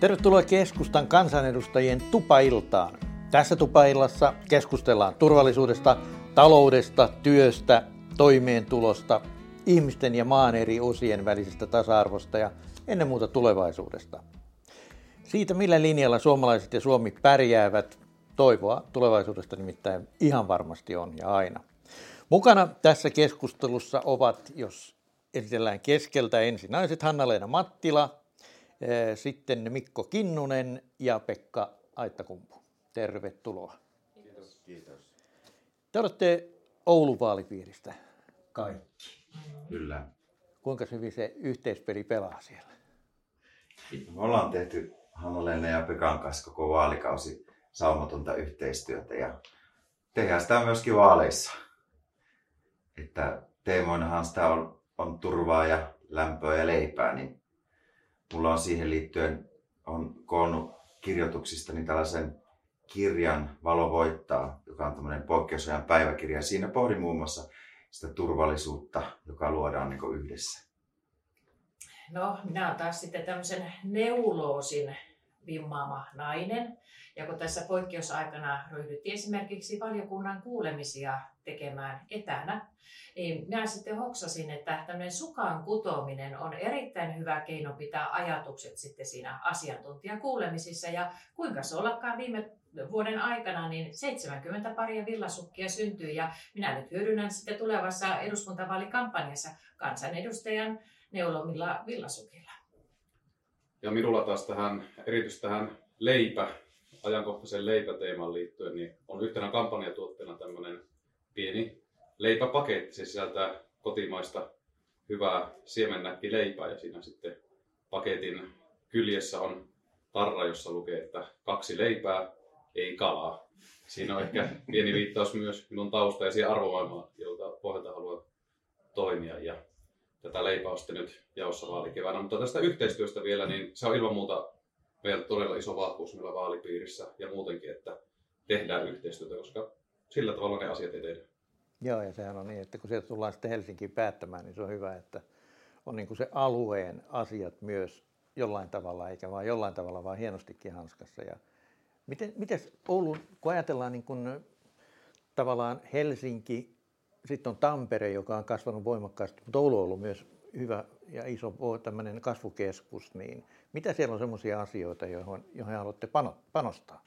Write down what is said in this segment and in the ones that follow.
Tervetuloa keskustan kansanedustajien tupailtaan. Tässä tupaillassa keskustellaan turvallisuudesta, taloudesta, työstä, toimeentulosta, ihmisten ja maan eri osien välisestä tasa-arvosta ja ennen muuta tulevaisuudesta. Siitä, millä linjalla suomalaiset ja Suomi pärjäävät, toivoa tulevaisuudesta nimittäin ihan varmasti on ja aina. Mukana tässä keskustelussa ovat, jos esitellään keskeltä, ensin naiset Hanna-Leena Mattila, sitten Mikko Kinnunen ja Pekka Aittakumpu. Tervetuloa. Kiitos. Kiitos. Te olette Oulun vaalipiiristä kaikki. Kyllä. Kuinka hyvin se yhteispeli pelaa siellä? Me ollaan tehty Hanna-Leena ja Pekan kanssa koko vaalikausi saumatonta yhteistyötä ja tehdään sitä myöskin vaaleissa. Että teemoinahan sitä on turvaa ja lämpöä ja leipää, niin mulla on siihen liittyen on koonnut kirjoituksistani tällaisen kirjan Valo voittaa, joka on tämmöinen poikkeusajan päiväkirja. Siinä pohdin muun muassa sitä turvallisuutta, joka luodaan niin kuin yhdessä. No, minä olen taas sitten tämmöisen neuloosin vimmaama nainen. Ja kun tässä poikkeusaikana ryhdyttiin esimerkiksi valiokunnan kuulemisia tekemään etänä, niin minä sitten hoksasin, että tämmöinen sukan kutominen on erittäin hyvä keino pitää ajatukset sitten siinä asiantuntijakuulemisissa. Ja kuinka se ollakaan viime vuoden aikana, niin 70 paria villasukkia syntyi ja minä nyt hyödynnän sitten tulevassa eduskuntavaalikampanjassa kansanedustajan neulomilla villasukilla. Ja minulla taas erityisesti tähän ajankohtaisen leipäteemaan liittyen, niin on yhtenä kampanjatuotteena tämmöinen pieni leipäpaketti. Se sisältää kotimaista hyvää siemennäkkileipää ja siinä sitten paketin kyljessä on tarra, jossa lukee, että 2 leipää, ei kalaa. Siinä on ehkä pieni viittaus myös minun tausta ja siihen arvomaailmaan, jolta pohjalta haluan toimia. Ja tätä leipää on sitten nyt jaossa vaalikeväänä. Mutta tästä yhteistyöstä vielä, niin se on ilman muuta meillä todella iso vahvuus meillä vaalipiirissä ja muutenkin, että tehdään yhteistyötä, koska sillä tavalla ne asiat etenevät. Joo, ja sehän on niin, että kun sieltä tullaan sitten Helsinkiin päättämään, niin se on hyvä, että on niin kuin se alueen asiat myös jollain tavalla, eikä vaan jollain tavalla, vaan hienostikin hanskassa. Ja miten Oulun, kun ajatellaan niin kuin tavallaan Helsinki, sitten on Tampere, joka on kasvanut voimakkaasti, mutta Oulu on ollut myös hyvä ja iso tämmöinen kasvukeskus, niin mitä siellä on semmoisia asioita, joihin haluatte panostaa?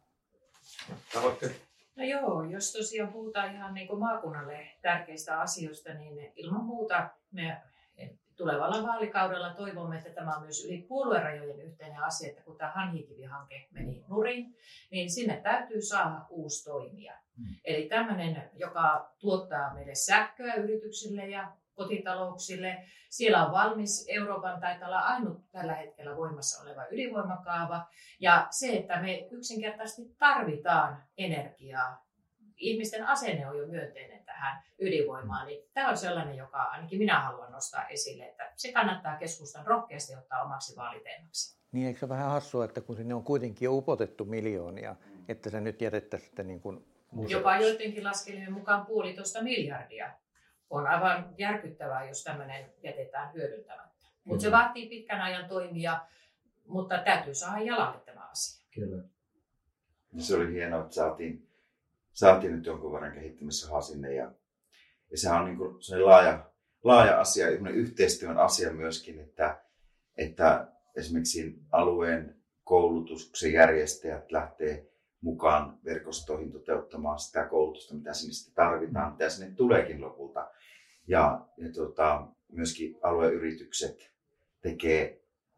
No joo, jos tosiaan puhutaan ihan niin kuin maakunnalle tärkeistä asioista, niin ilman muuta me tulevalla vaalikaudella toivomme, että tämä on myös yli puoluerajojen yhteinen asia, että kun tämä Hanhikivi-hanke meni nurin, niin sinne täytyy saada uusi toimija. Eli tämmöinen, joka tuottaa meille sähköä yrityksille ja kotitalouksille. Siellä on valmis Euroopan taitaa olla ainut tällä hetkellä voimassa oleva ydinvoimakaava. Ja se, että me yksinkertaisesti tarvitaan energiaa. Ihmisten asenne on jo myönteinen tähän ydinvoimaan, niin tämä on sellainen, joka ainakin minä haluan nostaa esille, että se kannattaa keskustan rohkeasti ottaa omaksi vaaliteemaksi. Niin, eikö se vähän hassua, että kun sinne on kuitenkin jo upotettu miljoonia, että se nyt jätettäisiin sitten niin kuin museoksi? Jopa joidenkin laskelmien mukaan 1,5 miljardia. On aivan järkyttävää, jos tämmöinen jätetään hyödyntämättä. Mutta se vaatii pitkän ajan toimia, mutta täytyy saada jalalle tämä asia. Kyllä. Se oli hienoa, että saatiin nyt jonkun verran kehittämisrahaa sinne. Ja sehän on niin kuin laaja asia, yhteistyön asia myöskin, että esimerkiksi alueen koulutuksen järjestäjät lähtee mukaan verkostoihin toteuttamaan sitä koulutusta, mitä sinne sitten tarvitaan, mitä sinne tuleekin lopulta. Ja myöskin alueyritykset tekee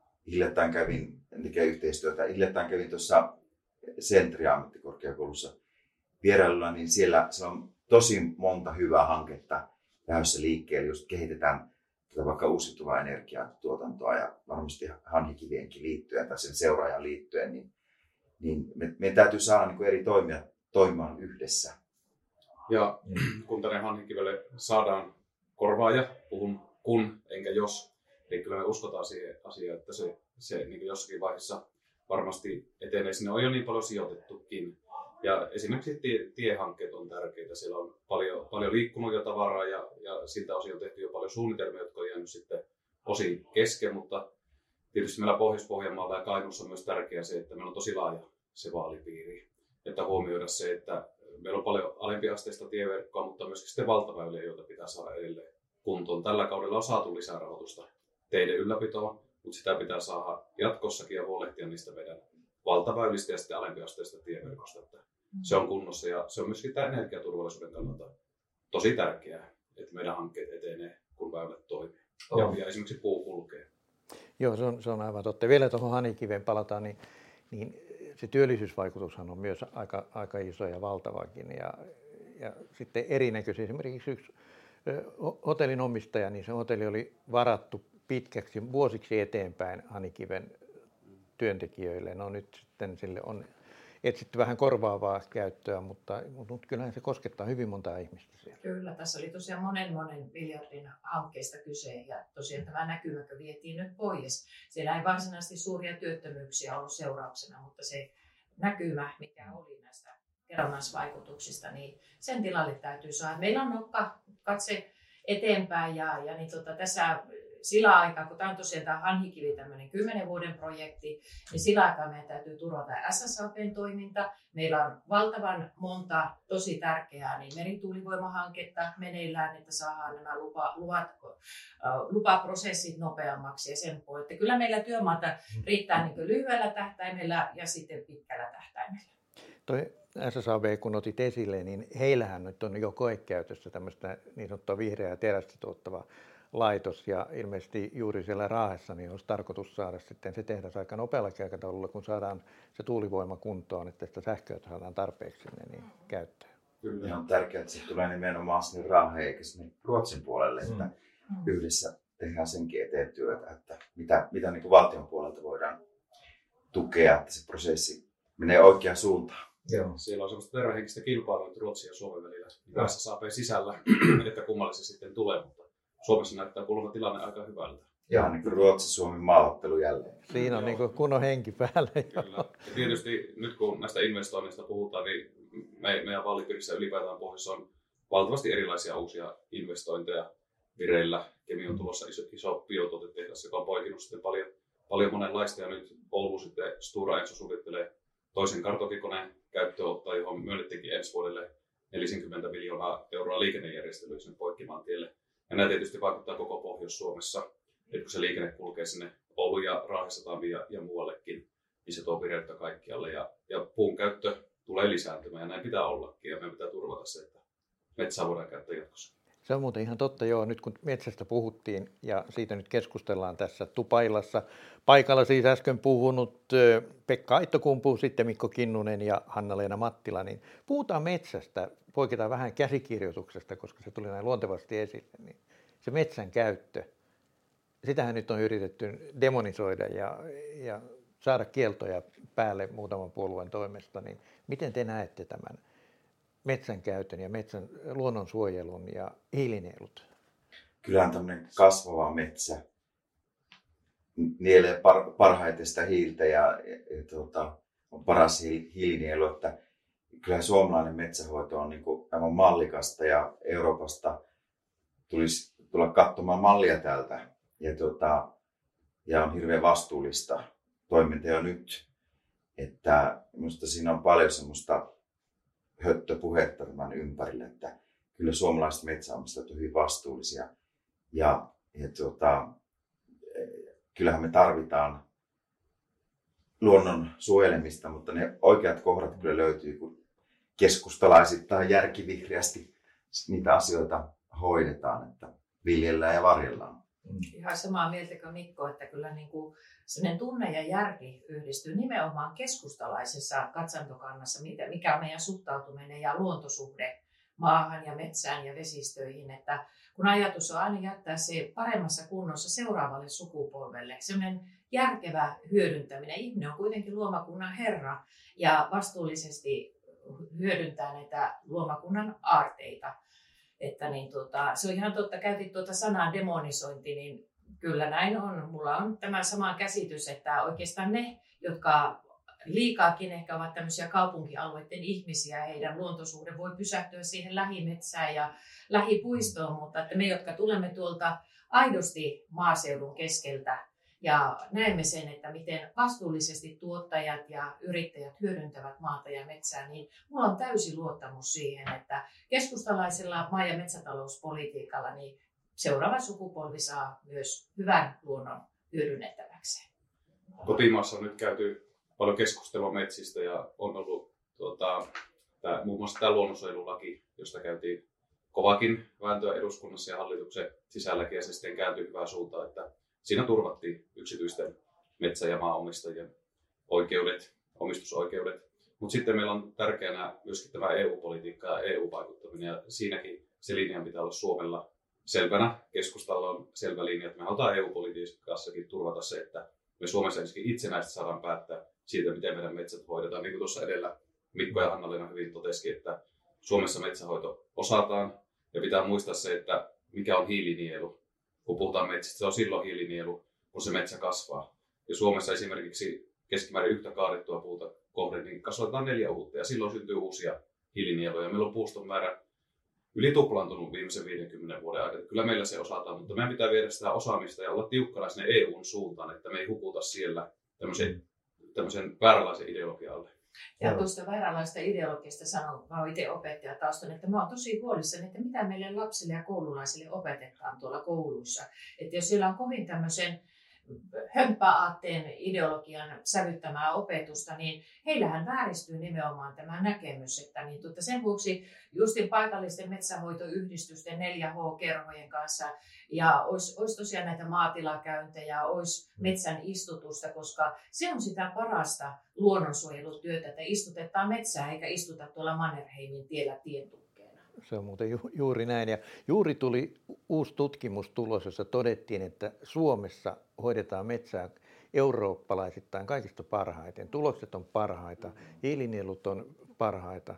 yhteistyötä. Hiljattain kävin tuossa Sentria-ammattikorkeakoulussa vierailulla, niin siellä on tosi monta hyvää hanketta lähdössä liikkeelle, just kehitetään vaikka uusiutuvaa energiatuotantoa ja varmasti Hanhikivienkin liittyen tai sen seuraajan liittyen, niin meidän täytyy saada niin kuin eri toimijat toimimaan yhdessä. Ja kun tänne Hanhikivelle saadaan korvaaja, puhun kun enkä jos, niin kyllä me uskotaan siihen asiaan, että se niin kuin jossakin vaiheessa varmasti etenee. Sinne on jo niin paljon sijoitettukin. Ja esimerkiksi tiehankkeet on tärkeitä. Siellä on paljon liikkunut jo tavaraa ja siltä osin on tehty jo paljon suunnitelmia, jotka on jäänyt sitten osin kesken, mutta tietysti meillä Pohjois-Pohjanmaalla ja Kainuussa on myös tärkeää se, että meillä on tosi laaja se vaalipiiri. Että huomioida se, että meillä on paljon alempiasteista tieverkkoa, mutta myöskin sitten valtaväyliä, joita pitää saada edelleen kuntoon. Tällä kaudella on saatu lisää rahoitusta teiden ylläpitoon, mutta sitä pitää saada jatkossakin ja huolehtia niistä meidän valtaväylistä ja sitten alempiasteista tieverkosta. Että se on kunnossa ja se on myöskin tämä energiaturvallisuuden kannalta tosi tärkeää, että meidän hankkeet etenee, kun väylät toimii. Ja esimerkiksi puu kulkee. Joo, se on aivan totta. Vielä tuohon Hanikiveen palataan, niin se työllisyysvaikutushan on myös aika iso ja valtavakin. Ja sitten erinäköisiä, esimerkiksi yksi hotellin omistaja, niin se hotelli oli varattu pitkäksi vuosiksi eteenpäin Hanikiven työntekijöille. No nyt sitten sille on etsitty vähän korvaavaa käyttöä, mutta kyllähän se koskettaa hyvin montaa ihmistä siellä. Kyllä, tässä oli tosiaan monen miljardin hankkeista kyse ja tosiaan tämä näkymäkö vietiin nyt pois. Siellä ei varsinaisesti suuria työttömyyksiä ollut seurauksena, mutta se näkymä, mikä oli näistä kerrannaisvaikutuksista, niin sen tilalle täytyy saada. Meillä on nokka katse eteenpäin ja tässä sillä aikaa, kun tämä on tosiaan tämä Hanhikivi tämmöinen 10 vuoden projekti, niin sillä aikaa meidän täytyy turvata SSAB:n toiminta. Meillä on valtavan monta tosi tärkeää niin merituulivoimahanketta meneillään, että saadaan nämä lupaprosessit nopeammaksi ja sen puolella. Että kyllä meillä työmaata riittää niin lyhyellä tähtäimellä ja sitten pitkällä tähtäimellä. Toi SSAB, kun otit esille, niin heillähän nyt on jo koekäytössä tämmöistä niin sanottua vihreää terästä tuottavaa laitos ja ilmeisesti juuri siellä Raahessa niin olisi tarkoitus saada sitten se tehdas aika nopealla aikataululla, kun saadaan se tuulivoima kuntoon, että sitä sähköä saadaan tarpeeksi sinne niin käyttöön. Kyllä on tärkeää, että se tulee nimenomaan sinne Raaheen eikä sinne Ruotsin puolelle, että yhdessä tehdään senkin eteen työtä, että mitä niin kuin valtion puolelta voidaan tukea, että se prosessi menee oikeaan suuntaan. Joo. Siellä on semmoista tervehenkistä kilpailua Ruotsin ja Suomen välillä SSAB sisällä, että kummalle se sitten tulee, mutta Suomessa näyttää kuulemma tilanne aika hyvältä. Ja niin kuin Ruotsi-Suomen maaottelu jälleen. Siinä on niin kuin kunnon henki päällä. Kyllä. Ja tietysti nyt kun näistä investoinneista puhutaan, niin meidän vaalipiirissä ylipäätään Pohjoisessa on valtavasti erilaisia uusia investointeja vireillä. Kemi on tulossa iso biotuotetehdas, joka on poikinut sitten paljon monenlaista. Ja nyt Oulu sitten Stora Enso suunnittelee toisen kartokikoneen käyttöönottaa, johon myönnettiinkin ensi vuodelle 40 miljoonaa euroa liikennejärjestelyä sinne Poikkimaantielle. Ja nämä tietysti vaikuttaa koko Pohjois-Suomessa, että kun se liikenne kulkee sinne Oulun ja Raahen satamiin ja muuallekin, niin se tuo vireyttä kaikkialle. Ja puun käyttö tulee lisääntymään ja näin pitää ollakin. Ja meidän pitää turvata se, että metsää voidaan käyttää jatkossa. Se on muuten ihan totta, joo. Nyt kun metsästä puhuttiin ja siitä nyt keskustellaan tässä tupaillassa. Paikalla siis äsken puhunut Pekka Aittokumpu, sitten Mikko Kinnunen ja Hanna-Leena Mattila. Niin puhutaan metsästä, poiketaan vähän käsikirjoituksesta, koska se tuli näin luontevasti esille. Niin se metsän käyttö, sitähän nyt on yritetty demonisoida ja saada kieltoja päälle muutaman puolueen toimesta. Niin miten te näette tämän metsän käytön ja metsän luonnonsuojelun ja hiilinielut? Kyllähän tämmöinen kasvava metsä nielee parhaiten sitä hiiltä ja on paras hiilinielu. Että kyllähän suomalainen metsähoito on niin kuin aivan mallikasta ja Euroopasta tulisi tulla katsomaan mallia täältä. Ja on hirveän vastuullista toimintaa jo nyt. Että minusta siinä on paljon semmoista höttöpuhetta tämän ympärille, että kyllä suomalaiset metsänomistajat ovat hyvin vastuullisia ja kyllähän me tarvitaan luonnon suojelemista, mutta ne oikeat kohdat kyllä löytyy, kun keskustalaisittain järkivihreästi niitä asioita hoidetaan, että viljellään ja varjellaan. Ihan samaa mieltä kuin Mikko, että kyllä niin kuin sellainen tunne ja järki yhdistyy nimenomaan keskustalaisessa katsantokannassa, mikä on meidän suhtautuminen ja luontosuhde maahan ja metsään ja vesistöihin. Että kun ajatus on aina jättää se paremmassa kunnossa seuraavalle sukupolvelle, sellainen järkevä hyödyntäminen. Ihminen on kuitenkin luomakunnan herra ja vastuullisesti hyödyntää näitä luomakunnan aarteita. Että se on ihan totta, käytit sanaa demonisointi, niin kyllä näin on. Mulla on tämä sama käsitys, että oikeastaan ne, jotka liikaakin ehkä ovat tämmöisiä kaupunkialueiden ihmisiä, heidän luontosuhde voi pysähtyä siihen lähimetsään ja lähipuistoon, mutta että me, jotka tulemme tuolta aidosti maaseudun keskeltä Ja näemme sen, että miten vastuullisesti tuottajat ja yrittäjät hyödyntävät maata ja metsää, niin minulla on täysi luottamus siihen, että keskustalaisella maa- ja metsätalouspolitiikalla niin seuraava sukupolvi saa myös hyvän luonnon hyödynnettäväksi. Kotimaassa on nyt käyty paljon keskustelua metsistä ja on ollut muun muassa tämä luonnonsuojelulaki, josta käytiin kovakin vääntöä eduskunnassa ja hallituksen sisälläkin, ja se sitten kääntyi hyvään suuntaan, että siinä turvattiin yksityisten metsä- ja maanomistajien oikeudet, omistusoikeudet. Mutta sitten meillä on tärkeänä myöskin tämä EU-politiikka ja EU-vaikuttaminen, ja siinäkin se linjan pitää olla Suomella selvänä. Keskustalla on selvä linja, että me halutaan EU-politiikassakin turvata se, että me Suomessa ensinnäkin itsenäisesti saadaan päättää siitä, miten meidän metsät hoidetaan. Niin kuin tuossa edellä Mikko ja Hanna-Leena hyvin totesikin, että Suomessa metsähoito osataan, ja pitää muistaa se, että mikä on hiilinielu. Kun puhutaan metsistä, se on silloin hiilinielu, kun se metsä kasvaa. Ja Suomessa esimerkiksi keskimäärin yhtä kaadettua puuta kohden, niin kasvatetaan 4 uutta, ja silloin syntyy uusia hiilinieluja. Meillä on puuston määrä yli tuplaantunut viimeisen 50 vuoden aikana. Kyllä meillä se osataan, mutta meidän pitää viedä sitä osaamista ja olla tiukkana sinne EUn suuntaan, että me ei hukuta siellä tämmöisen vääränlaisen ideologian alle. Ja tuosta vääränlaista ideologiasta sanon, mä oon itse opettajataustan, että mä oon tosi huolissani, että mitä meille lapsille ja koululaisille opetetaan tuolla kouluissa. Että jos siellä on kovin tämmöisen hömppäaatteen ideologian sävyttämää opetusta, niin heillähän vääristyy nimenomaan tämä näkemys. Että sen vuoksi justin paikallisten metsähoitoyhdistysten 4H-kerhojen kanssa ja olisi tosiaan näitä maatilakäyntejä, olisi metsän istutusta, koska se on sitä parasta luonnonsuojelutyötä, että istutetaan metsää eikä istuta tuolla Mannerheimin tiellä tientukkeena. Se on muuten juuri näin. Ja juuri tuli uusi tutkimustulos, jossa todettiin, että Suomessa hoidetaan metsää eurooppalaisittain kaikista parhaiten. Tulokset on parhaita, hiilinielut on parhaita.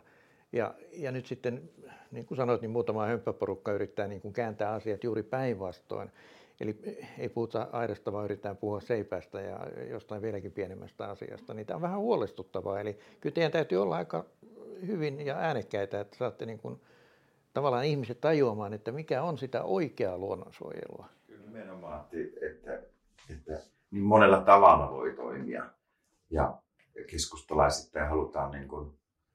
Ja nyt sitten, niin kuin sanoit, niin muutama hömppäporukka yrittää niin kuin kääntää asiat juuri päinvastoin. Eli ei puhuta aidasta, vaan yritetään puhua seipästä ja jostain vieläkin pienemmästä asiasta. Niin tämä on vähän huolestuttavaa. Eli kyllä teidän täytyy olla aika hyvin ja äänekkäitä, että saatte niin kuin tavallaan ihmiset tajuamaan, että mikä on sitä oikeaa luonnonsuojelua. Kyllä nimenomaan, että niin monella tavalla voi toimia. Ja keskustalaisittain halutaan niin kuin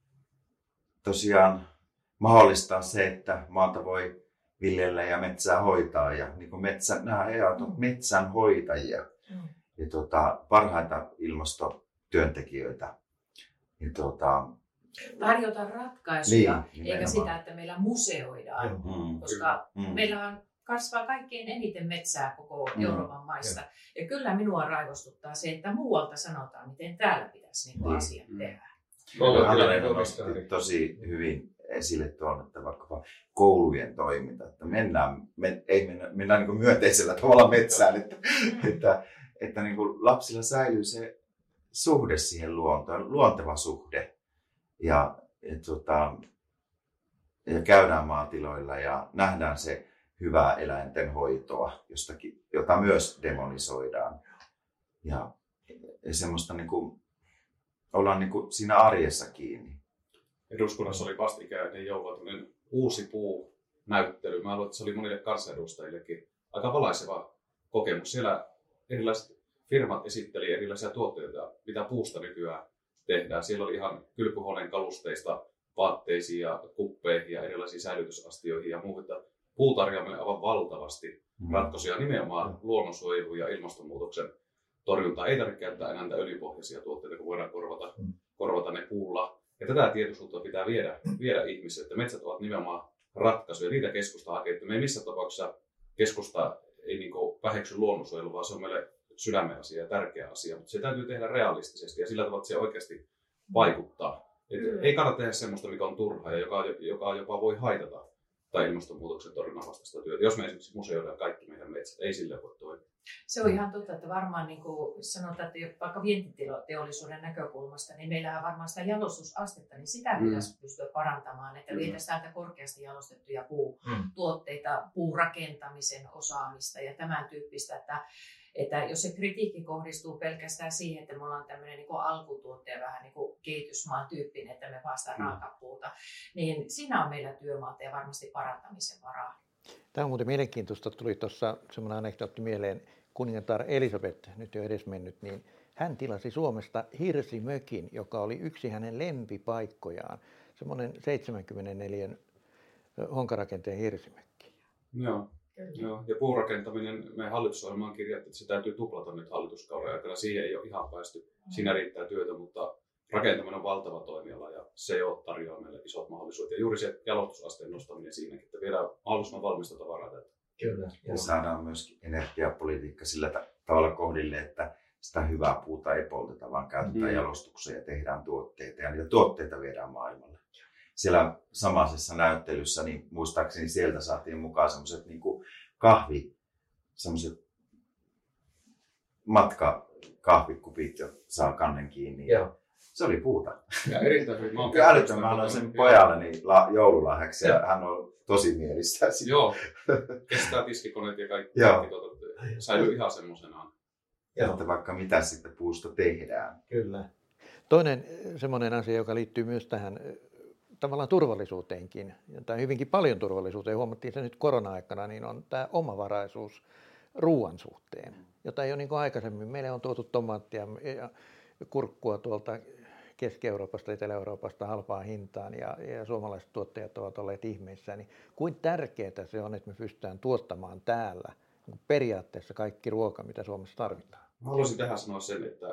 tosiaan mahdollistaa se, että maata voi viljellä ja metsää hoitaa. Ja niin kuin nämä ovat metsänhoitajia ja parhaita ilmastotyöntekijöitä. Ja tarjota ratkaisuja, eikä sitä, että meillä museoidaan, koska meillähän kasvaa kaikkein eniten metsää koko Euroopan maista. Ja kyllä minua raivostuttaa se, että muualta sanotaan, miten täällä pitäisi asiat tehdä. Hanna-Leena nosti tosi hyvin esille tuon, että vaikkapa koulujen toiminta, että mennään niin kuin myönteisellä tavalla metsään, että niin kuin lapsilla säilyy se suhde siihen luontoon, luonteva suhde. Ja käydään maatiloilla ja nähdään se hyvää eläinten hoitoa, jota myös demonisoidaan. Ja semmoista niin kuin, ollaan niin kuin siinä arjessa kiinni. Eduskunnassa oli vastikään joulua uusi puunäyttely. Mä luulen, että se oli monille kansanedustajillekin aika valaiseva kokemus. Siellä erilaiset firmat esitteli erilaisia tuotteita, mitä puusta nykyään tehdään. Siellä oli ihan kylpyhuoneen kalusteista vaatteisiin ja kuppeihin ja erilaisiin säilytysastioihin ja muuhun. Puu tarjoaa meille aivan valtavasti ratkaisuja nimenomaan luonnonsuojeluun ja ilmastonmuutoksen torjuntaan. Ei tarvitse käyttää enää näitä öljypohjaisia tuotteita, kun voidaan korvata ne puulla. Ja tätä tietoisuutta pitää viedä ihmisille, että metsät ovat nimenomaan ratkaisuja. Niitä keskusta hakee, että me ei missään tapauksessa keskusta ei niin väheksy luonnonsuojelua, vaan se on meille sydämen asia ja tärkeä asia. Mutta se täytyy tehdä realistisesti ja sillä tavalla, että se oikeasti vaikuttaa. Ei kannata tehdä sellaista, mikä on turhaa ja joka jopa voi haitata tai ilmastonmuutoksen torjunnan vastaista työtä. Jos me esimerkiksi museoidaan kaikki meidän metsät, ei sille voi toimia. Se on ihan totta, että varmaan niin kuin sanotaan, että vaikka vientiteollisuuden näkökulmasta, niin meillähän varmaan sitä jalostusastetta, niin sitä pitäisi pystyä parantamaan, että vietäisiin täältä korkeasti jalostettuja puutuotteita, puurakentamisen osaamista ja tämän tyyppistä, että jos se kritiikki kohdistuu pelkästään siihen, että me ollaan tämmöinen niin alkutuottaja, vähän niin kuin kehitysmaan tyyppinen, että me vaastaan raakapuuta, niin siinä on meillä työmaata ja varmasti parantamisen varaa. Tämä on muuten mielenkiintoista. Tuli tuossa semmoinen anekdootti mieleen. kuningatar Elisabeth, nyt jo edesmennyt, niin hän tilasi Suomesta hirsimökin, joka oli yksi hänen lempipaikkojaan. Semmoinen 74 honkarakenteen hirsimökki. Joo. Joo. Ja puurakentaminen, meidän hallitusohjelmaan kirjattu, että se täytyy tuplata nyt hallituskauden aikana. Siihen ei ole ihan päästy. Siinä riittää työtä, mutta rakentaminen on valtava toimiala ja se jo tarjoaa meille isot mahdollisuudet. Ja juuri se jalostusasteen nostaminen siinäkin, että viedään mahdollisimman valmista tavaraa täältä. Kyllä. Ja saadaan myöskin energiapolitiikka sillä tavalla kohdille, että sitä hyvää puuta ei polteta, vaan käytetään jalostukseen ja tehdään tuotteita. Ja niitä tuotteita viedään maailmalle. Siellä samaisessa näyttelyssä, niin muistaakseni sieltä saatiin mukaan semmoiset niin kuin semmoiset matkakahvikupit, jo saa kannen kiinni. Joo. Se oli puuta. Ja erittäin hyvin. Mä annoin sen pojalleni joululahjaksi ja hän on tosi mielistä. Joo, kestää tiskikoneet ja kaikki säilyy ihan semmoisenaan. Että vaikka mitä sitten puusta tehdään. Kyllä. Toinen semmoinen asia, joka liittyy myös tähän tavallaan turvallisuuteenkin, tai hyvinkin paljon turvallisuuteen, huomattiin se nyt korona-aikana, niin on tämä omavaraisuus ruoan suhteen, jota ei ole niin kuin aikaisemmin. Meille on tuotu tomaattia ja kurkkua tuolta Keski-Euroopasta, Etelä-Euroopasta halpaan hintaan, ja suomalaiset tuottajat ovat olleet ihmeissään. Niin kuinka tärkeää se on, että me pystytään tuottamaan täällä niin periaatteessa kaikki ruoka, mitä Suomessa tarvitaan? Mä haluaisin tähän sanoa sen, että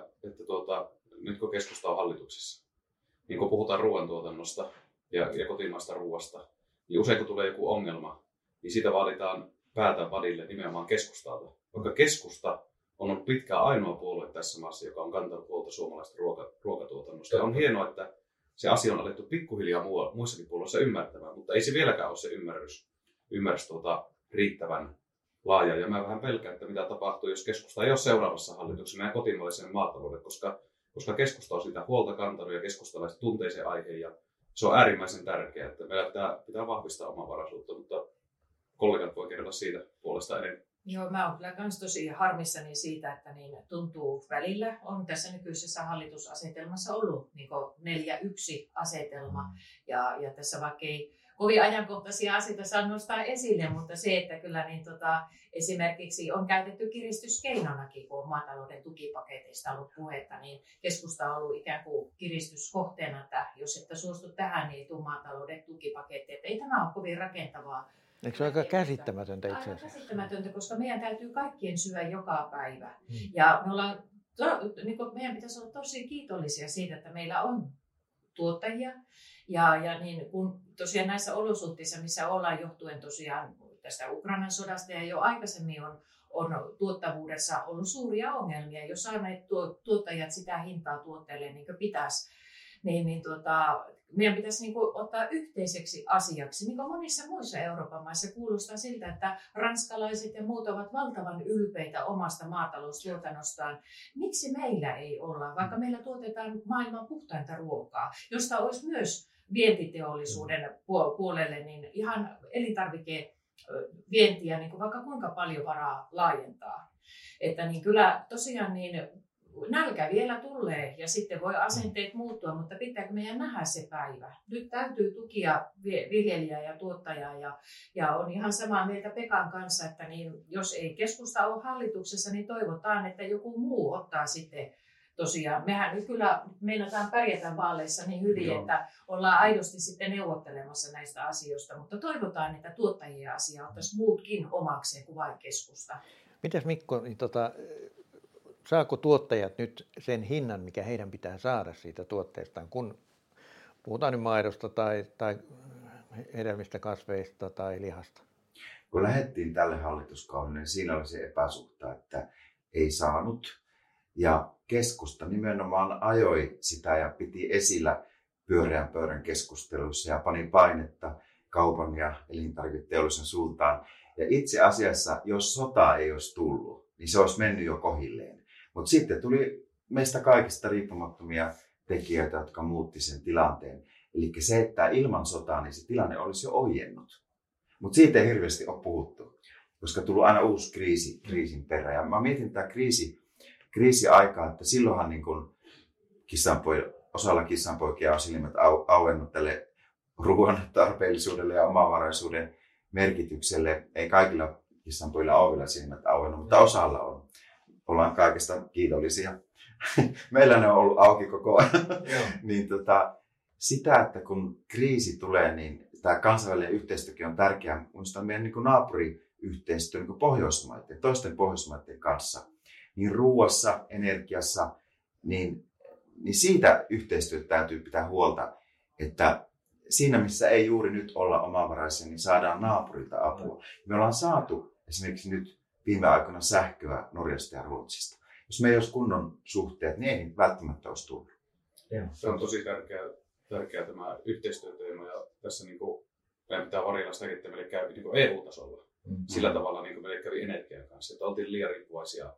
nyt kun keskusta on hallituksessa, niin kun puhutaan ruoantuotannosta ja kotimaista ruoasta, niin usein kun tulee joku ongelma, niin siitä vaaditaan päätä vadille nimenomaan keskustalta. Vaikka keskusta on ollut pitkään ainoa puolue tässä maassa, joka on kantanut huolta suomalaista ruokatuotannosta. Ja on hienoa, että se asia on alettu pikkuhiljaa muissakin puolueissa ymmärtämään, mutta ei se vieläkään ole se ymmärrys riittävän laaja. Ja mä vähän pelkään, että mitä tapahtuu, jos keskusta ei ole seuraavassa hallituksessa meidän kotimaisen maatalouden, koska keskusta on sitä huolta kantanut ja keskustalaiset tuntee sen aiheen ja se on äärimmäisen tärkeää, että meillä pitää vahvistaa omavaraisuutta, mutta kollegat voi kertoa siitä puolesta enemmän. Joo, mä oon kyllä myös tosi harmissani siitä, että niin tuntuu välillä. On tässä nykyisessä hallitusasetelmassa ollut niin 4-1 asetelma ja tässä vaikka ei kovin ajankohtaisia asioita saa nostaa esille, mutta se, että kyllä niin esimerkiksi on käytetty kiristyskeinonakin, kun on maatalouden tukipaketeista ollut puhetta, niin keskusta on ollut ikään kuin kiristyskohteena, että jos ette suostu tähän, niin tuu maatalouden tukipaketteja. Ei tämä ole kovin rakentavaa. Eikö se ole aika käsittämätöntä itse asiassa? Aika käsittämätöntä, koska meidän täytyy kaikkien syödä joka päivä. Ja meidän pitäisi olla tosi kiitollisia siitä, että meillä on tuottajia. Ja niin kun tosiaan näissä olosuhteissa, missä ollaan johtuen tosiaan tästä Ukrainan sodasta ja jo aikaisemmin on tuottavuudessa ollut suuria ongelmia. Jos saaneet tuottajat sitä hintaa tuotteille niin kuin pitäisi, meidän pitäisi ottaa yhteiseksi asiaksi. Niin kuin monissa muissa Euroopan maissa kuulostaa siltä, että ranskalaiset ja muut ovat valtavan ylpeitä omasta maataloustuotannostaan. Miksi meillä ei olla, vaikka meillä tuotetaan maailman puhtainta ruokaa, josta olisi myös vientiteollisuuden puolelle niin ihan elintarvikevientiä niin kuin vaikka kuinka paljon varaa laajentaa. Että niin kyllä tosiaan niin nälkä vielä tulee ja sitten voi asenteet muuttua, mutta pitääkö meidän nähdä se päivä? Nyt täytyy tukia viljelijää ja tuottajaa ja on ihan samaa mieltä Pekan kanssa, että niin, jos ei keskusta ole hallituksessa, niin toivotaan, että joku muu ottaa sitten tosiaan. Mehän nyt kyllä meinataan pärjätä vaaleissa niin hyvin, että ollaan aidosti sitten neuvottelemassa näistä asioista, mutta toivotaan, että tuottajien asia ottaisi muutkin omakseen kuin vain keskusta. Mitäs Mikko, niin saako tuottajat nyt sen hinnan, mikä heidän pitää saada siitä tuotteestaan, kun puhutaan nyt maidosta tai hedelmistä, kasveista tai lihasta? Kun lähdettiin tälle hallituskaudelle, niin siinä oli se epäsuhta, että ei saanut. Ja keskusta nimenomaan ajoi sitä ja piti esillä pyöreän pöydän keskusteluissa ja pani painetta kaupan ja elintarviketeollisuuden suuntaan. Ja itse asiassa, jos sota ei olisi tullut, niin se olisi mennyt jo kohilleen. Mutta sitten tuli meistä kaikista riippumattomia tekijöitä, jotka muutti sen tilanteen. Eli se, että ilman sotaa niin se tilanne olisi jo ojennut. Mutta siitä ei hirveästi ole puhuttu, koska tuli aina uusi kriisin perään. Ja mä mietin tätä kriisiaikaa, että silloinhan niin kun osalla kissanpoikia on silmät auennut tälle ruoan tarpeellisuudelle ja omavaraisuuden merkitykselle. Ei kaikilla kissanpojilla ole vielä silmät auennut, mutta osalla on. ollaan kaikesta kiitollisia. Meillä ne on ollut auki koko ajan. Niin sitä, että kun kriisi tulee, niin tämä kansainvälinen yhteistyökin on tärkeää. Muistan meidän niin kuin naapuriyhteistyö niin Pohjoismaiden, toisten Pohjoismaiden kanssa. Niin ruuassa, energiassa, niin siitä yhteistyötä täytyy pitää huolta, että siinä missä ei juuri nyt olla omavaraisia, niin saadaan naapurilta apua. Me ollaan saatu esimerkiksi nyt viime aikoina sähköä Norjasta ja Ruotsista. Jos me ei olisi kunnon suhteet, niin ei välttämättä olisi tullut. Se on tosi tärkeä tämä yhteistyöteema ja tässä meidän pitää varjella sitäkin, että meille käy EU-tasolla. Sillä tavalla meille kävi energian kanssa, että oltiin liian riippuvaisia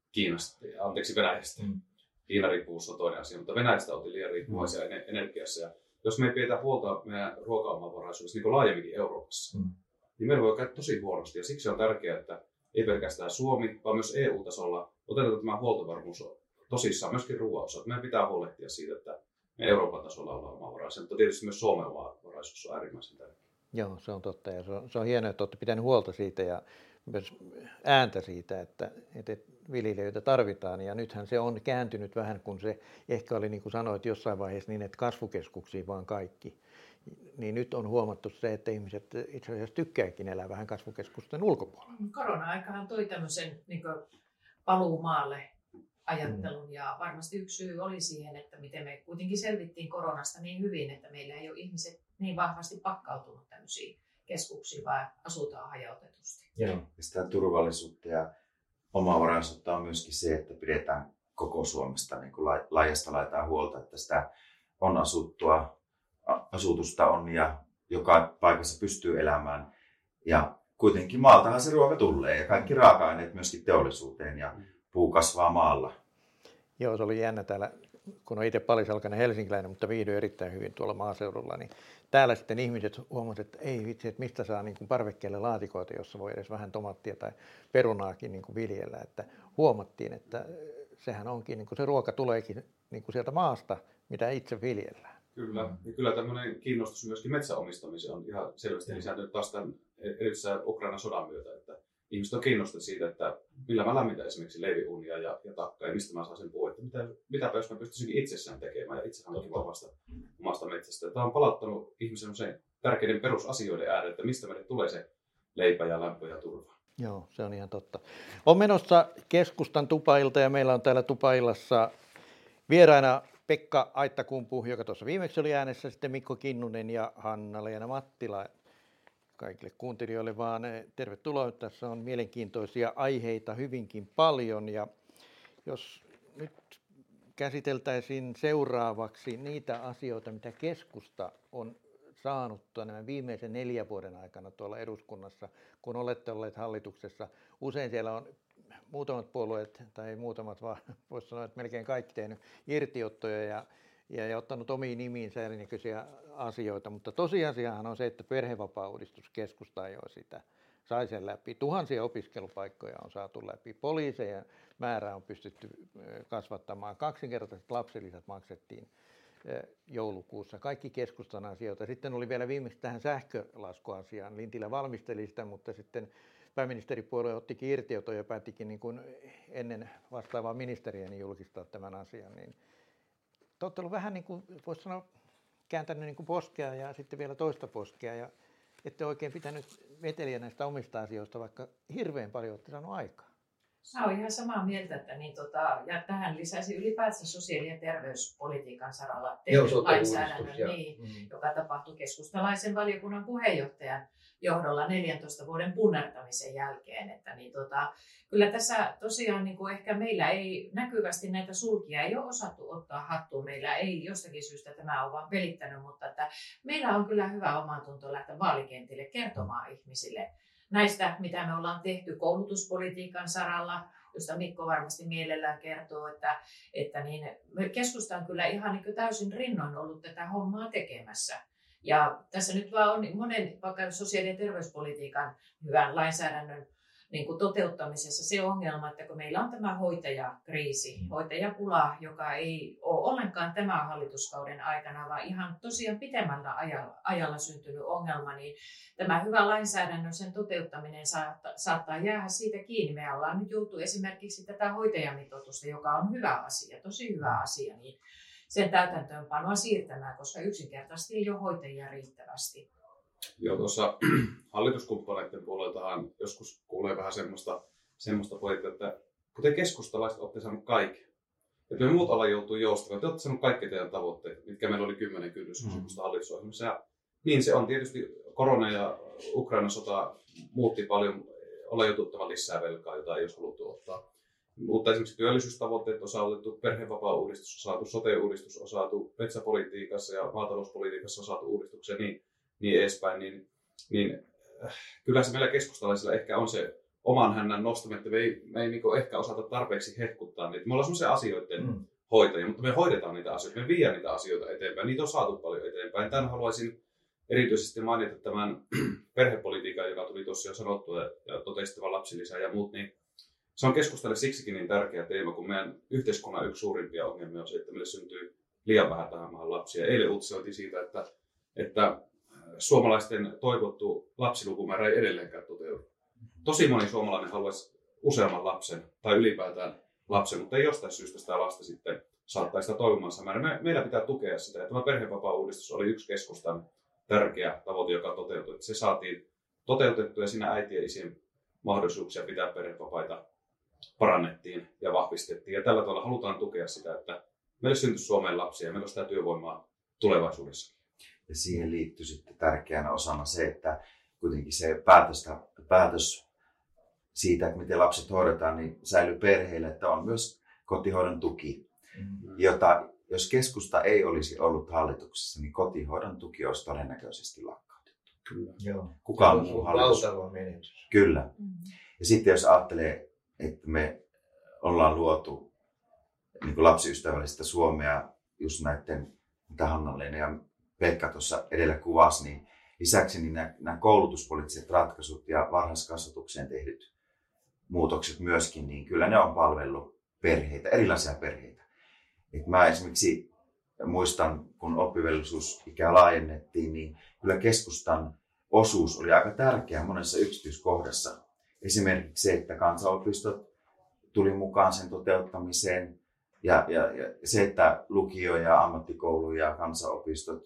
Venäjästä. Kiina-riippuvuus on toinen asia, mutta Venäjästä oltiin liian riippuvaisia energiassa. Ja jos me ei pidetä huolta meidän ruoka-omavaraisuudesta niin laajemminkin Euroopassa, niin meillä voi käydä tosi huonosti. Ja siksi on tärkeää, että ei pelkästään Suomi, vaan myös EU-tasolla otetaan tämä huoltovarmuus tosissaan myöskin ruoan osalta. Meidän pitää huolehtia siitä, että me Euroopan tasolla ollaan omavaraisia, mutta tietysti myös Suomen omavaraisuus on äärimmäisen tärkeää. Joo, se on totta ja se on hienoa, että olette pitänyt huolta siitä ja myös ääntä siitä, että viljelijöitä tarvitaan. Ja nythän se on kääntynyt vähän, kun se ehkä oli niin kuin sanoit jossain vaiheessa niin, että kasvukeskuksiin vaan kaikki. Niin nyt on huomattu se, että ihmiset itse asiassa tykkääkin elää vähän kasvukeskusten ulkopuolella. Korona-aikahan toi tämmöisen paluumaalle ajattelun ja varmasti yksi syy oli siihen, että miten me kuitenkin selvittiin koronasta niin hyvin, että meillä ei ole ihmiset niin vahvasti pakkautunut tämmöisiin keskuksiin, vaan asutaan hajautetusti. Joo. Sitä turvallisuutta ja omavaraisuutta on myöskin se, että pidetään koko Suomesta niin kuin laajasta laitaan huolta, että sitä on asutusta on ja joka paikassa pystyy elämään. Ja kuitenkin maaltahan se ruoka tulee ja kaikki raaka-aineet myöskin teollisuuteen ja puu kasvaa maalla. Joo, se oli jännä täällä, kun on itse palisalkainen helsinkiläinen, mutta viihdyin erittäin hyvin tuolla maaseudulla, niin täällä sitten ihmiset huomasivat, että ei vitsi, että mistä saa niin kuin parvekkeelle laatikoita, jossa voi edes vähän tomaattia tai perunaakin niin kuin viljellä. Että huomattiin, että sehän onkin, niin kuin se ruoka tuleekin niin kuin sieltä maasta, mitä itse viljellään. Kyllä, ja kyllä tämmöinen kiinnostus myöskin metsäomistamiseen on ihan selvästi lisääntynyt taas tämän erityisen Ukrainan sodan myötä, että ihmiset on kiinnostuneet siitä, että millä mä lämmitän esimerkiksi leiviuunia ja takkaa ja mistä mä saan sen puhua, että mitäpä jos mä pystyisinkin itsessään tekemään ja itse hankkimaan omasta metsästä. Tämä on palauttanut ihmisen usein tärkeiden perusasioiden ääreen, että mistä meille tulee se leipä ja lämpö ja turva. Joo, se on ihan totta. On menossa keskustan tupailta ja meillä on täällä tupaillassa vieraina Pekka Aittakumpu, joka tuossa viimeksi oli äänessä, sitten Mikko Kinnunen ja Hanna-Leena Mattila. Kaikille kuuntelijoille vaan tervetuloa. Tässä on mielenkiintoisia aiheita hyvinkin paljon ja jos nyt käsiteltäisiin seuraavaksi niitä asioita, mitä keskusta on saanut tämän viimeisen 4 vuoden aikana tuolla eduskunnassa, kun olette olleet hallituksessa. Usein siellä on muutamat puolueet, tai muutamat vaan, voisi sanoa, että melkein kaikki tehnyt irtiottoja ja ottanut omiin nimiinsä erinäköisiä asioita, mutta tosiasiahan on se, että perhevapaauudistus keskusta ei ole sitä, sai sen läpi. Tuhansia opiskelupaikkoja on saatu läpi, poliiseja määrää on pystytty kasvattamaan, 2-kertaiset lapsilisät maksettiin joulukuussa, kaikki keskustan asioita. Sitten oli vielä viimeksi tähän sähkölaskuasiaan, Lintilä valmisteli sitä, mutta sitten pääministeripuolue ottikin irtioton ja päättikin niin kuin ennen vastaavaa ministeriä niin julkistaa tämän asian, niin te olette ollut vähän niin kuin, voisi sanoa, kääntänyt niin kuin poskea ja sitten vielä toista poskea ja ette oikein pitänyt meteliä näistä omista asioista, vaikka hirveän paljon olette saanut aikaa. Mä olen ihan samaa mieltä, että ja tähän lisäsi ylipäätään sosiaali- ja terveyspolitiikan saralla tehty lainsäädännön, joka tapahtui keskustalaisen valiokunnan puheenjohtajan johdolla 14 vuoden punnertamisen jälkeen. Että kyllä tässä tosiaan ehkä meillä ei näkyvästi näitä sulkia ei ole osattu ottaa hattuun. Meillä ei jostakin syystä tämä ole vaan pelittänyt, mutta että meillä on kyllä hyvä omatunto lähteä vaalikentille kertomaan ihmisille näistä, mitä me ollaan tehty koulutuspolitiikan saralla, josta Mikko varmasti mielellään kertoo, että keskusta on kyllä ihan niin täysin rinnoin ollut tätä hommaa tekemässä. Ja tässä nyt vaan on monen vaikka sosiaali- ja terveyspolitiikan hyvän lainsäädännön toteuttamisessa se ongelma, että kun meillä on tämä hoitajakriisi, hoitajapula, joka ei ole ollenkaan tämän hallituskauden aikana, vaan ihan tosiaan pitemmällä ajalla syntynyt ongelma, niin tämä hyvä lainsäädännön sen toteuttaminen saattaa jäädä siitä kiinni. Me ollaan nyt joutu esimerkiksi tätä hoitajamitoitusta, joka on hyvä asia, tosi hyvä asia, niin sen täytäntöönpanoa siirtämään, koska yksinkertaisesti ei ole hoitajia riittävästi. Joo, tuossa hallituskumppaneiden puoleltahan joskus kuulee vähän semmoista puhetta, että kuten keskustalaiset olette saaneet kaiken. Että me muut ollaan joutuu joustamaan, te olette saaneet kaikki teidän tavoitteet, mitkä meillä oli 10 kynnyskysymystä hallitusohjelmassa. Ja niin se on tietysti, korona ja Ukrainan sota muutti paljon, ollaan joututtava lisää velkaa, jota ei olisi haluttu ottaa. Mutta esimerkiksi työllisyystavoitteet on saavutettu, perhevapaa-uudistus on saatu, sote-uudistus on saatu, metsäpolitiikassa ja maatalouspolitiikassa on saatu uudistuksia niin edespäin. Niin kyllä se meillä keskustalaisilla ehkä on se oman hännän nostaminen, että me ei niin ehkä osata tarpeeksi hehkuttaa niitä. Me ollaan sellaisia asioiden hoitajia, mutta me hoidetaan niitä asioita, me viedään niitä asioita eteenpäin. Niitä on saatu paljon eteenpäin. Tämän haluaisin erityisesti mainita tämän perhepolitiikan, joka tuli tuossa jo sanottua, ja totesittava lapsilisä ja muut. Niin se on keskustalle siksikin niin tärkeä teema, kun meidän yhteiskunnan yksi suurimpia ongelmia on se, että meille syntyy liian vähän tähän maahan lapsia. Eilen uutisoitiin siitä, että suomalaisten toivottu lapsilukumäärä ei edelleenkään toteudu. Tosi moni suomalainen haluaisi useamman lapsen tai ylipäätään lapsen, mutta ei jostain syystä sitä lasta sitten saattaa sitä toivomansa määrä. Meillä pitää tukea sitä. Ja tämä perhevapaa-uudistus oli yksi keskustan tärkeä tavoite, joka toteutui. Että se saatiin toteutettua ja siinä äitien ja isien mahdollisuuksia pitää perhevapaita parannettiin ja vahvistettiin. Ja tällä tavalla halutaan tukea sitä, että meille syntyisi Suomeen lapsia ja meillä on sitä työvoimaa tulevaisuudessa. Ja siihen liittyy sitten tärkeänä osana se, että kuitenkin se päätös siitä, että miten lapset hoidetaan, niin säilyy perheille, että on myös kotihoidon tuki, jota jos keskusta ei olisi ollut hallituksessa, niin kotihoidon tuki olisi todennäköisesti lakkautettu. Kyllä. Joo. Kukaan muu hallitus. Valtava menetys. Kyllä. Ja sitten jos ajattelee, että me ollaan luotu niin kuin lapsiystävällistä Suomea just näiden, mitä Hanna-Leena ja Pekka tuossa edellä kuvasi, niin lisäksi niin nämä koulutuspoliittiset ratkaisut ja varhaiskasvatukseen tehdyt muutokset myöskin, niin kyllä ne on palvellut perheitä, erilaisia perheitä. Et mä esimerkiksi muistan, kun oppivelvollisuusikää laajennettiin, niin kyllä keskustan osuus oli aika tärkeä monessa yksityiskohdassa. Esimerkiksi se, että kansanopistot tuli mukaan sen toteuttamiseen ja se, että lukio ja ammattikoulu ja kansanopistot,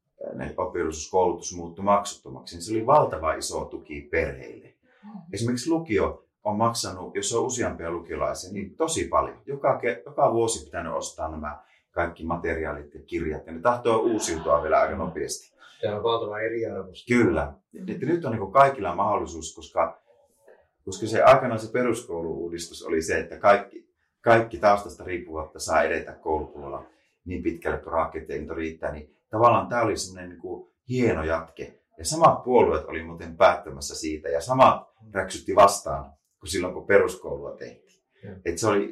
oppivelvollisuuskoulutus muuttui maksuttomaksi, niin se oli valtava iso tuki perheille. Esimerkiksi lukio on maksanut, jos on useampia lukiolaisia, niin tosi paljon. Joka vuosi pitänyt ostaa nämä kaikki materiaalit ja kirjat, ja ne tahtoo uusiutua vielä aika nopeasti. Tämä on valtava eriarvoisuus. Kyllä. Että nyt on niin kaikilla mahdollisuus, koska se aikanaan se peruskoulu-uudistus oli se, että kaikki taustasta riippuvatta saa edetä koulupuolella niin pitkälle, kun rakenteet riittää. Niin tavallaan tämä oli semmoinen niin hieno jatke. Ja samat puolueet oli muuten päättämässä siitä, ja samat räksytti vastaan kuin silloin, kun peruskoulua tehtiin. Että se oli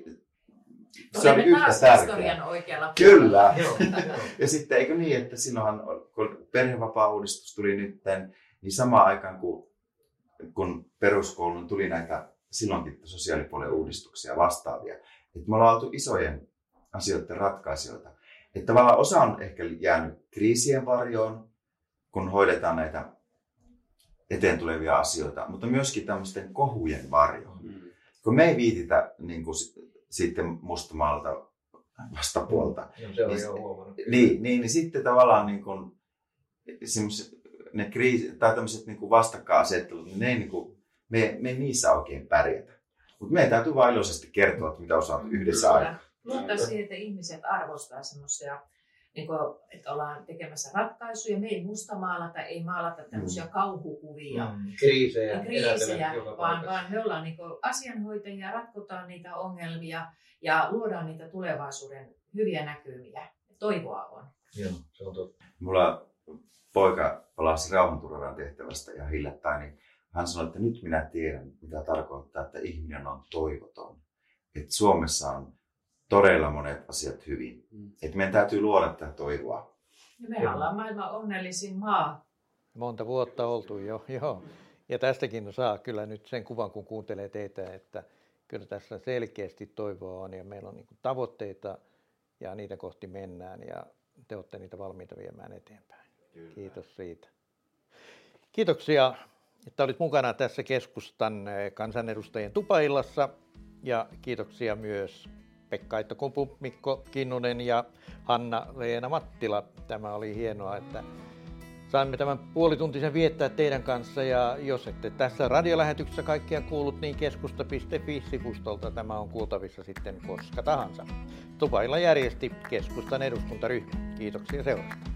yhtä tärkeää. Oikealla Kyllä. Ja sitten eikö niin, että silloinhan, kun perhevapaa-uudistus tuli nyt, niin samaan aikaan kun peruskouluun tuli näitä silloinkin sosiaalipuolen uudistuksia vastaavia, että me ollaan oltu isojen asioiden ratkaisijoita. Että tavallaan osa on ehkä jäänyt kriisien varjoon, kun hoidetaan näitä eteen tulevia asioita, mutta myöskin tämmöisten kohujen varjoon. Kun me ei viititä niin kuin, sitten mustamaalta vastapuolta. Se on jo huomannut. Niin sitten tavallaan niin kuin, ne tai tämmöiset niin kuin vastakkainasettelut, niin me ei niissä oikein pärjätä. Mutta meidän täytyy vain iloisesti kertoa, että mitä on saatu yhdessä aikaa. Luottaa siihen, että ihmiset arvostaa semmoisia, niin kuin, että ollaan tekemässä ratkaisuja. Me ei mustamaalata, ei maalata tämmöisiä kauhukuvia. Kriisejä vaan me ollaan niin kuin asianhoitajia, ratkotaan niitä ongelmia ja luodaan niitä tulevaisuuden hyviä näkymiä. Toivoa on. Joo, se on totta. Mulla poika palasi rauhanturvaajan tehtävästä ihan hiljattain, niin hän sanoi, että nyt minä tiedän, mitä tarkoittaa, että ihminen on toivoton. Että Suomessa on todella monet asiat hyvin. Että meidän täytyy luoda tätä toivoa. Ja me ollaan maailman onnellisin maa. Monta vuotta oltu jo, joo. Ja tästäkin saa kyllä nyt sen kuvan, kun kuuntelee teitä, että kyllä tässä selkeästi toivoa on ja meillä on niin kuin tavoitteita ja niitä kohti mennään ja te olette niitä valmiita viemään eteenpäin. Kyllä. Kiitos siitä. Kiitoksia, että olit mukana tässä keskustan kansanedustajien tupaillassa ja kiitoksia myös Pekka Aittakumpu, Mikko Kinnunen ja Hanna-Leena Mattila. Tämä oli hienoa, että saimme tämän puolituntisen viettää teidän kanssa ja jos ette tässä radiolähetyksessä kaikkia kuullut, niin keskusta.fi-sivustolta tämä on kuultavissa sitten koska tahansa. Tupailla järjesti keskustan eduskuntaryhmä. Kiitoksia seurasta.